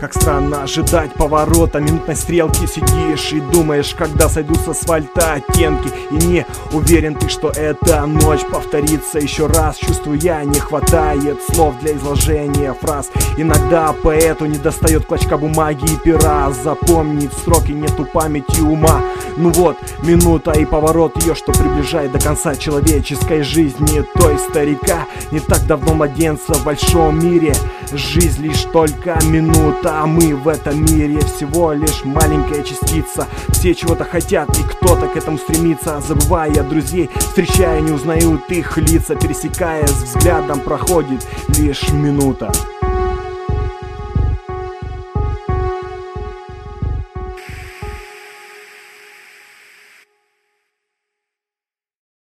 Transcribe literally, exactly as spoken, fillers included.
Как странно ожидать поворота минутной стрелки. Сидишь и думаешь, когда сойдут с асфальта оттенки. И не уверен ты, что эта ночь повторится еще раз. Чувствую я, не хватает слов для изложения фраз. Иногда поэту не достает клочка бумаги и пера. Запомнить строки нету памяти ума. Ну вот, минута и поворот ее, что приближает до конца человеческой жизни той старика. Не так давно младенца в большом мире. Жизнь лишь только минута, а мы в этом мире всего лишь маленькая частица. Все чего-то хотят и кто-то к этому стремится. Забывая друзей, встречая, не узнают их лица. Пересекаясь взглядом, проходит лишь минута.